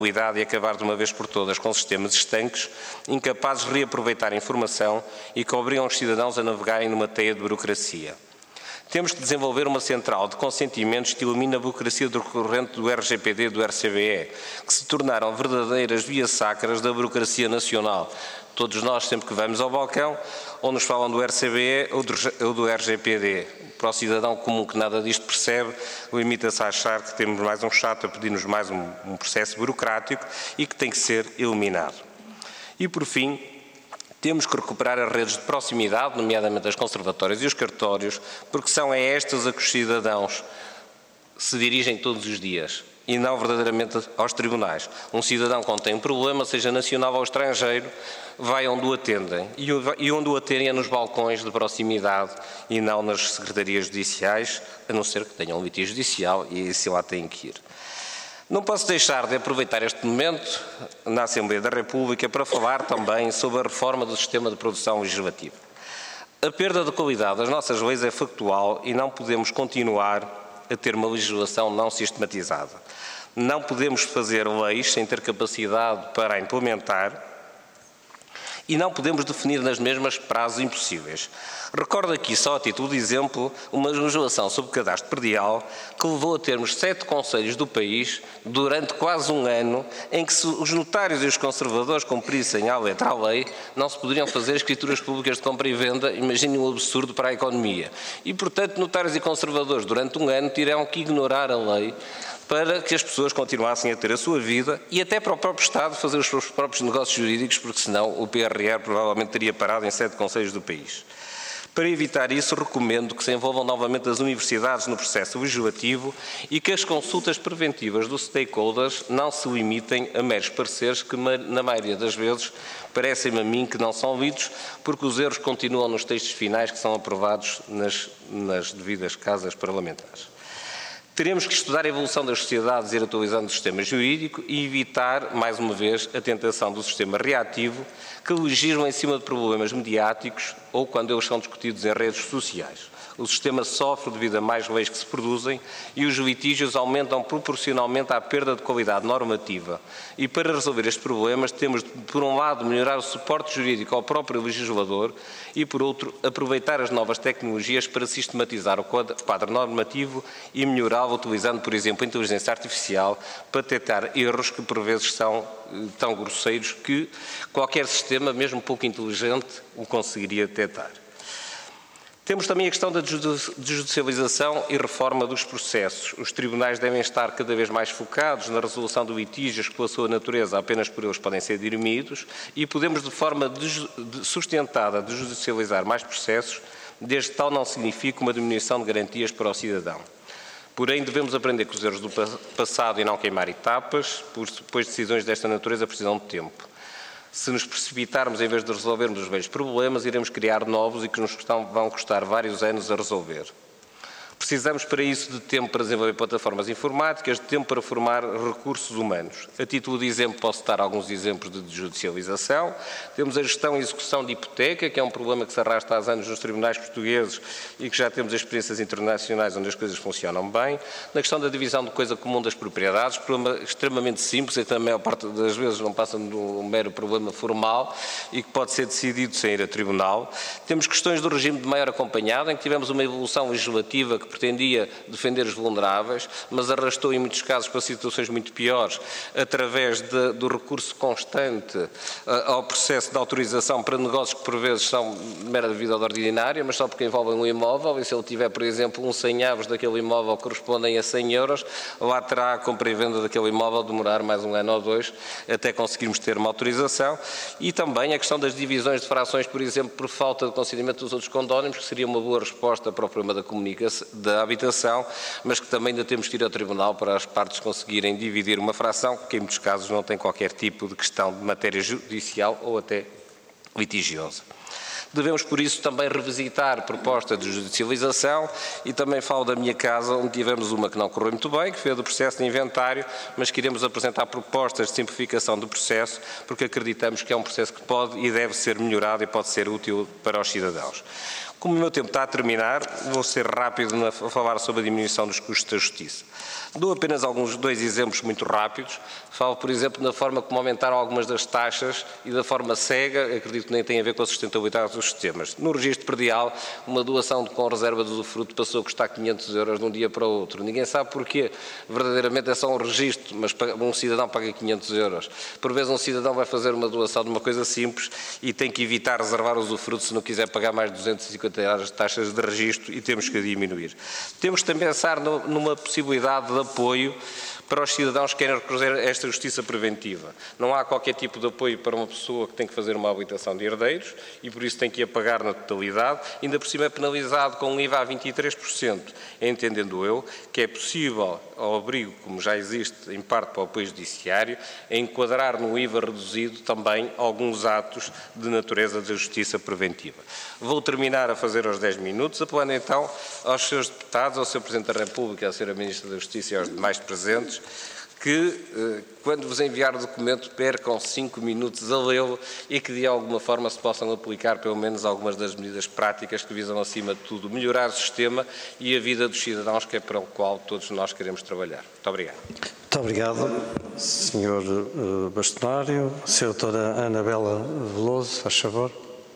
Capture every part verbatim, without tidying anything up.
e acabar de uma vez por todas com sistemas estanques, incapazes de reaproveitar a informação e que obrigam os cidadãos a navegarem numa teia de burocracia. Temos que desenvolver uma central de consentimentos que elimine a burocracia decorrente do R G P D e do R C B E, que se tornaram verdadeiras vias sacras da burocracia nacional. Todos nós, sempre que vamos ao balcão, ou nos falam do R C B E ou do R G P D. Para o cidadão comum que nada disto percebe, limita-se a achar que temos mais um chato a pedir-nos mais um, um processo burocrático e que tem que ser eliminado. E, por fim, temos que recuperar as redes de proximidade, nomeadamente as conservatórias e os cartórios, porque são a estas a que os cidadãos se dirigem todos os dias e não verdadeiramente aos tribunais. Um cidadão, quando tem um problema, seja nacional ou estrangeiro, vai onde o atendem. E onde o atendem é nos balcões de proximidade e não nas secretarias judiciais, a não ser que tenham um litígio judicial e assim lá têm que ir. Não posso deixar de aproveitar este momento na Assembleia da República para falar também sobre a reforma do sistema de produção legislativa. A perda de qualidade das nossas leis é factual e não podemos continuar a ter uma legislação não sistematizada. Não podemos fazer leis sem ter capacidade para a implementar e não podemos definir nas mesmas prazos impossíveis. Recordo aqui, só a título de exemplo, uma legislação sobre cadastro predial que levou a termos sete concelhos do país durante quase um ano em que se os notários e os conservadores cumprissem à letra a lei, não se poderiam fazer escrituras públicas de compra e venda. Imaginem um absurdo para a economia. E, portanto, notários e conservadores durante um ano tiveram que ignorar a lei para que as pessoas continuassem a ter a sua vida e até para o próprio Estado fazer os seus próprios negócios jurídicos, porque senão o P R R provavelmente teria parado em sete concelhos do país. Para evitar isso, recomendo que se envolvam novamente as universidades no processo legislativo e que as consultas preventivas dos stakeholders não se limitem a meros pareceres que, na maioria das vezes, parecem-me a mim que não são lidos, porque os erros continuam nos textos finais que são aprovados nas, nas devidas casas parlamentares. Teremos que estudar a evolução das sociedades e ir atualizando o sistema jurídico e evitar, mais uma vez, a tentação do sistema reativo que legisla em cima de problemas mediáticos ou quando eles são discutidos em redes sociais. O sistema sofre devido a mais leis que se produzem e os litígios aumentam proporcionalmente à perda de qualidade normativa. E para resolver estes problemas temos de, por um lado, melhorar o suporte jurídico ao próprio legislador e, por outro, aproveitar as novas tecnologias para sistematizar o quadro normativo e melhorá-lo utilizando, por exemplo, a inteligência artificial para detectar erros que, por vezes, são tão grosseiros que qualquer sistema, mesmo pouco inteligente, o conseguiria detectar. Temos também a questão da desjudicialização e reforma dos processos. Os tribunais devem estar cada vez mais focados na resolução de litígios que, pela sua natureza, apenas por eles podem ser dirimidos e podemos, de forma sustentada, desjudicializar mais processos, desde que tal não signifique uma diminuição de garantias para o cidadão. Porém, devemos aprender com os erros do passado e não queimar etapas, pois decisões desta natureza precisam de tempo. Se nos precipitarmos em vez de resolvermos os velhos problemas, iremos criar novos e que nos vão custar vários anos a resolver. Precisamos para isso de tempo para desenvolver plataformas informáticas, de tempo para formar recursos humanos. A título de exemplo, posso dar alguns exemplos de judicialização. Temos a gestão e execução de hipoteca, que é um problema que se arrasta há anos nos tribunais portugueses e que já temos experiências internacionais onde as coisas funcionam bem. Na questão da divisão de coisa comum das propriedades, problema extremamente simples e que, na maior parte das vezes, não passa de um mero problema formal e que pode ser decidido sem ir a tribunal. Temos questões do regime de maior acompanhado, em que tivemos uma evolução legislativa que pretendia defender os vulneráveis, mas arrastou em muitos casos para situações muito piores, através de, do recurso constante uh, ao processo de autorização para negócios que por vezes são de mera vida ordinária, mas só porque envolvem um imóvel, e se ele tiver, por exemplo, um cem avos daquele imóvel que correspondem a cem euros, lá terá a compra e venda daquele imóvel demorar mais um ano ou dois até conseguirmos ter uma autorização. E também a questão das divisões de frações, por exemplo, por falta de consentimento dos outros condóminos, que seria uma boa resposta para o problema da comunicação, da habitação, mas que também ainda temos que ir ao tribunal para as partes conseguirem dividir uma fração, que em muitos casos não tem qualquer tipo de questão de matéria judicial ou até litigiosa. Devemos, por isso, também revisitar propostas de judicialização e também falo da minha casa, onde tivemos uma que não correu muito bem, que foi a do processo de inventário, mas que iremos apresentar propostas de simplificação do processo, porque acreditamos que é um processo que pode e deve ser melhorado e pode ser útil para os cidadãos. Como o meu tempo está a terminar, vou ser rápido a falar sobre a diminuição dos custos da justiça. Dou apenas alguns dois exemplos muito rápidos. Falo, por exemplo, na forma como aumentaram algumas das taxas e da forma cega, acredito que nem tem a ver com a sustentabilidade dos sistemas. No registro predial, uma doação com reserva de usufruto passou a custar quinhentos euros de um dia para o outro. Ninguém sabe porquê. Verdadeiramente é só um registro, mas um cidadão paga quinhentos euros. Por vezes um cidadão vai fazer uma doação de uma coisa simples e tem que evitar reservar o usufruto se não quiser pagar mais de duzentos e cinquenta euros de taxas de registro, e temos que diminuir. Temos também a pensar no, numa possibilidade de apoio para os cidadãos que querem recorrer a esta justiça preventiva. Não há qualquer tipo de apoio para uma pessoa que tem que fazer uma habilitação de herdeiros e por isso tem que ir a pagar na totalidade, ainda por cima é penalizado com um I V A a vinte e três por cento, entendendo eu que é possível, ao abrigo, como já existe em parte para o apoio judiciário, enquadrar no I V A reduzido também alguns atos de natureza da justiça preventiva. Vou terminar a fazer aos dez minutos, apelando então aos seus deputados, ao senhor Presidente da República, à senhora Ministra da Justiça e aos demais presentes, que, quando vos enviar o documento, percam cinco minutos a lê-lo e que, de alguma forma, se possam aplicar, pelo menos, algumas das medidas práticas que visam, acima de tudo, melhorar o sistema e a vida dos cidadãos, que é para o qual todos nós queremos trabalhar. Muito obrigado. Muito obrigado, senhor Bastonário. senhora doutora Anabela Veloso, faz favor.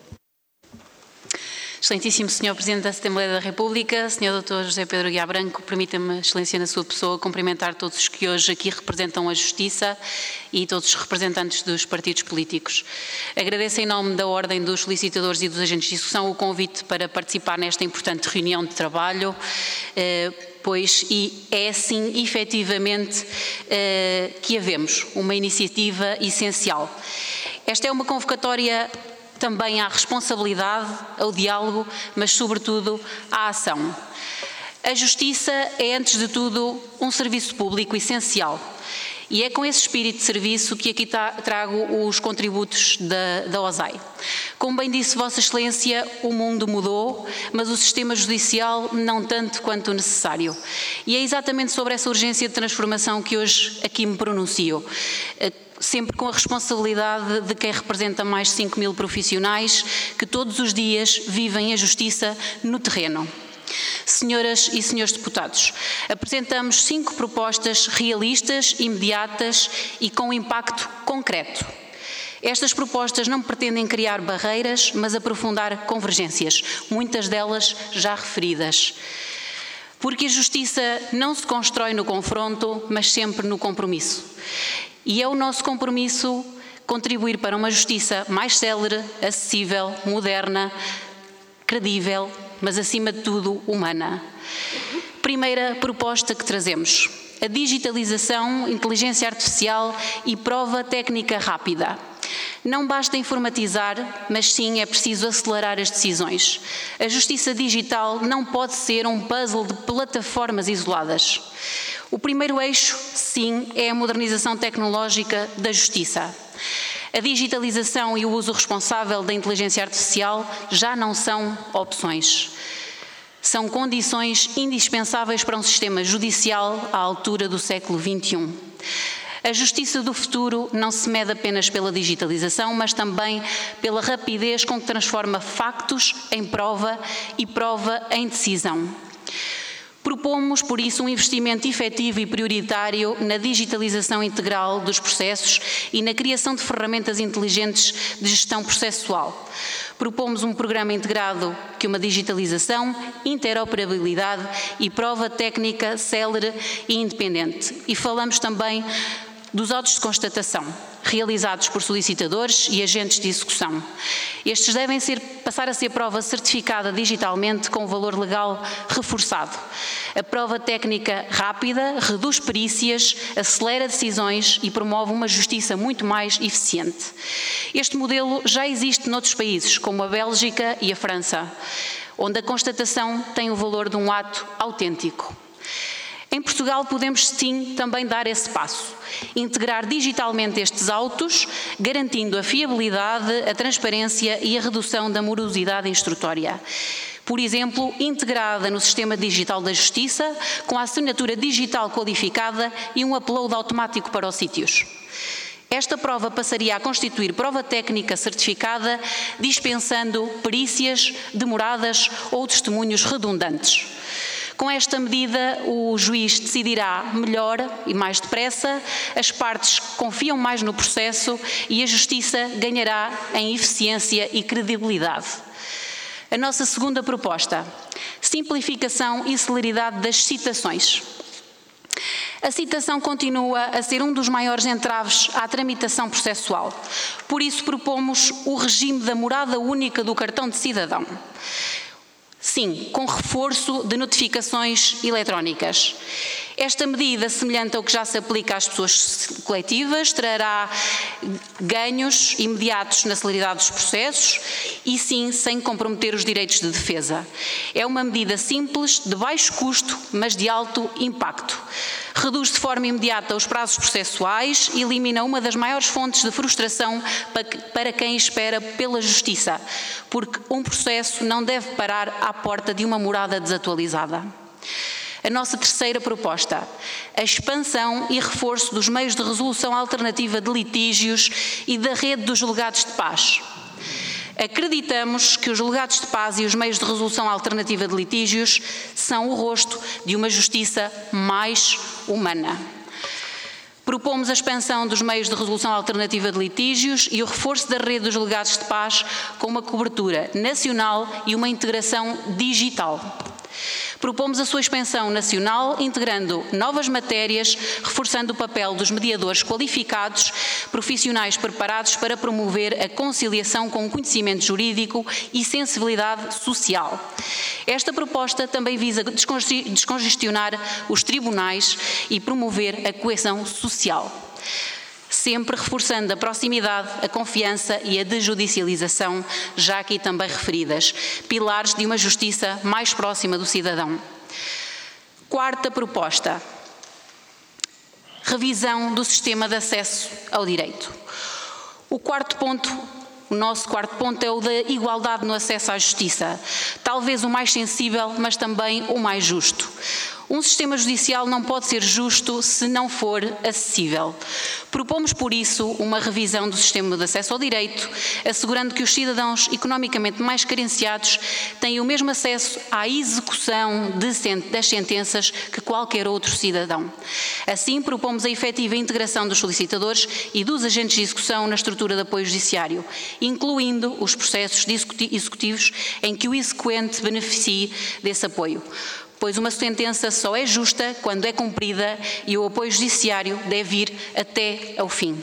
Excelentíssimo senhor Presidente da Assembleia da República, senhor doutor José Pedro Guiá Branco, permita-me, Excelência, na sua pessoa, cumprimentar todos os que hoje aqui representam a Justiça e todos os representantes dos partidos políticos. Agradeço em nome da Ordem dos Solicitadores e dos Agentes de Execução o convite para participar nesta importante reunião de trabalho, pois e é sim, efetivamente, que havemos uma iniciativa essencial. Esta é uma convocatória também à responsabilidade, ao diálogo, mas sobretudo à ação. A Justiça é, antes de tudo, um serviço público essencial e é com esse espírito de serviço que aqui trago os contributos da, da O S A I. Como bem disse Vossa Excelência, o mundo mudou, mas o sistema judicial não tanto quanto necessário. E é exatamente sobre essa urgência de transformação que hoje aqui me pronuncio, sempre com a responsabilidade de quem representa mais de cinco mil profissionais que todos os dias vivem a justiça no terreno. Senhoras e senhores deputados, apresentamos cinco propostas realistas, imediatas e com impacto concreto. Estas propostas não pretendem criar barreiras, mas aprofundar convergências, muitas delas já referidas. Porque a justiça não se constrói no confronto, mas sempre no compromisso. E é o nosso compromisso contribuir para uma justiça mais célere, acessível, moderna, credível, mas acima de tudo humana. Primeira proposta que trazemos: a digitalização, inteligência artificial e prova técnica rápida. Não basta informatizar, mas sim é preciso acelerar as decisões. A justiça digital não pode ser um puzzle de plataformas isoladas. O primeiro eixo, sim, é a modernização tecnológica da justiça. A digitalização e o uso responsável da inteligência artificial já não são opções. São condições indispensáveis para um sistema judicial à altura do século vinte e um. A justiça do futuro não se mede apenas pela digitalização, mas também pela rapidez com que transforma factos em prova e prova em decisão. Propomos, por isso, um investimento efetivo e prioritário na digitalização integral dos processos e na criação de ferramentas inteligentes de gestão processual. Propomos um programa integrado que uma digitalização, interoperabilidade e prova técnica célere e independente. E falamos também dos autos de constatação, realizados por solicitadores e agentes de execução. Estes devem ser, passar a ser prova certificada digitalmente com valor legal reforçado. A prova técnica rápida reduz perícias, acelera decisões e promove uma justiça muito mais eficiente. Este modelo já existe noutros países, como a Bélgica e a França, onde a constatação tem o valor de um ato autêntico. Em Portugal podemos sim também dar esse passo, integrar digitalmente estes autos, garantindo a fiabilidade, a transparência e a redução da morosidade instrutória. Por exemplo, integrada no Sistema Digital da Justiça, com a assinatura digital qualificada e um upload automático para os sítios. Esta prova passaria a constituir prova técnica certificada, dispensando perícias demoradas ou testemunhos redundantes. Com esta medida, o juiz decidirá melhor e mais depressa, as partes confiam mais no processo e a Justiça ganhará em eficiência e credibilidade. A nossa segunda proposta: simplificação e celeridade das citações. A citação continua a ser um dos maiores entraves à tramitação processual. Por isso, propomos o regime da morada única do cartão de cidadão. Sim, com reforço de notificações eletrónicas. Esta medida, semelhante ao que já se aplica às pessoas coletivas, trará ganhos imediatos na celeridade dos processos e, sim, sem comprometer os direitos de defesa. É uma medida simples, de baixo custo, mas de alto impacto. Reduz de forma imediata os prazos processuais e elimina uma das maiores fontes de frustração para quem espera pela justiça, porque um processo não deve parar à porta de uma morada desatualizada. A nossa terceira proposta: a expansão e reforço dos meios de resolução alternativa de litígios e da rede dos julgados de paz. Acreditamos que os julgados de paz e os meios de resolução alternativa de litígios são o rosto de uma justiça mais humana. Propomos a expansão dos meios de resolução alternativa de litígios e o reforço da rede dos julgados de paz com uma cobertura nacional e uma integração digital. Propomos a sua expansão nacional, integrando novas matérias, reforçando o papel dos mediadores qualificados, profissionais preparados para promover a conciliação com conhecimento jurídico e sensibilidade social. Esta proposta também visa descongestionar os tribunais e promover a coesão social, sempre reforçando a proximidade, a confiança e a desjudicialização, já aqui também referidas, pilares de uma justiça mais próxima do cidadão. Quarta proposta: revisão do sistema de acesso ao direito. O quarto ponto, o nosso quarto ponto é o da igualdade no acesso à justiça, talvez o mais sensível, mas também o mais justo. Um sistema judicial não pode ser justo se não for acessível. Propomos, por isso, uma revisão do sistema de acesso ao direito, assegurando que os cidadãos economicamente mais carenciados tenham o mesmo acesso à execução de, das sentenças que qualquer outro cidadão. Assim, propomos a efetiva integração dos solicitadores e dos agentes de execução na estrutura de apoio judiciário, incluindo os processos executivos em que o exequente beneficie desse apoio, pois uma sentença só é justa quando é cumprida e o apoio judiciário deve ir até ao fim.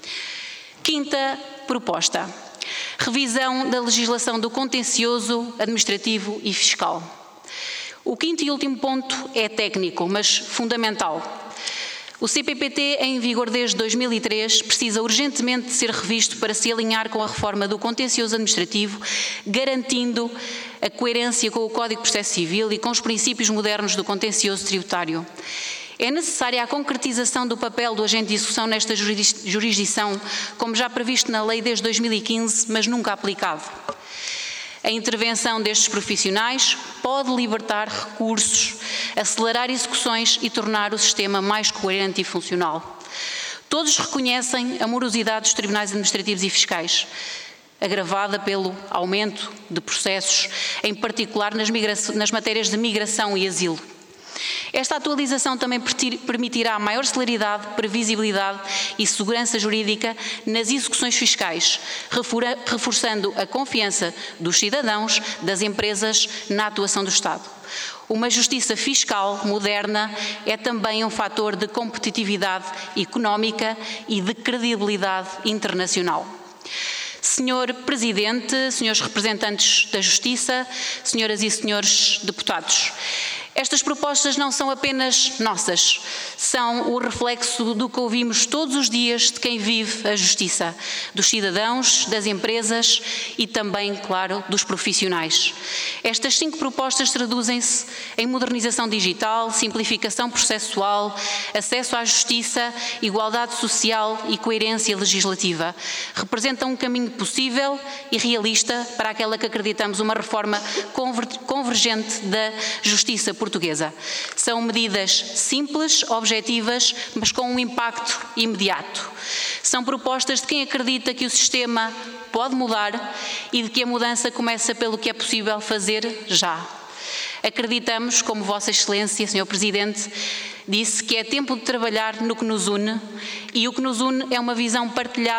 Quinta proposta: revisão da legislação do contencioso, administrativo e fiscal. O quinto e último ponto é técnico, mas fundamental. O C P P T, em vigor desde dois mil e três, precisa urgentemente de ser revisto para se alinhar com a reforma do contencioso administrativo, garantindo a coerência com o Código de Processo Civil e com os princípios modernos do contencioso tributário. É necessária a concretização do papel do agente de execução nesta jurisdição, como já previsto na lei desde dois mil e quinze, mas nunca aplicado. A intervenção destes profissionais pode libertar recursos, acelerar execuções e tornar o sistema mais coerente e funcional. Todos reconhecem a morosidade dos tribunais administrativos e fiscais, agravada pelo aumento de processos, em particular nas, nas matérias de migração e asilo. Esta atualização também permitirá maior celeridade, previsibilidade e segurança jurídica nas execuções fiscais, reforçando a confiança dos cidadãos, das empresas na atuação do Estado. Uma justiça fiscal moderna é também um fator de competitividade económica e de credibilidade internacional. Senhor Presidente, senhores representantes da Justiça, senhoras e senhores deputados, estas propostas não são apenas nossas, são o reflexo do que ouvimos todos os dias de quem vive a justiça, dos cidadãos, das empresas e também, claro, dos profissionais. Estas cinco propostas traduzem-se em modernização digital, simplificação processual, acesso à justiça, igualdade social e coerência legislativa. Representam um caminho possível e realista para aquela que acreditamos uma reforma convergente da justiça portuguesa. São medidas simples, objetivas, mas com um impacto imediato. São propostas de quem acredita que o sistema pode mudar e de que a mudança começa pelo que é possível fazer já. Acreditamos, como Vossa Excelência, senhor Presidente, disse, que é tempo de trabalhar no que nos une, e o que nos une é uma visão partilhada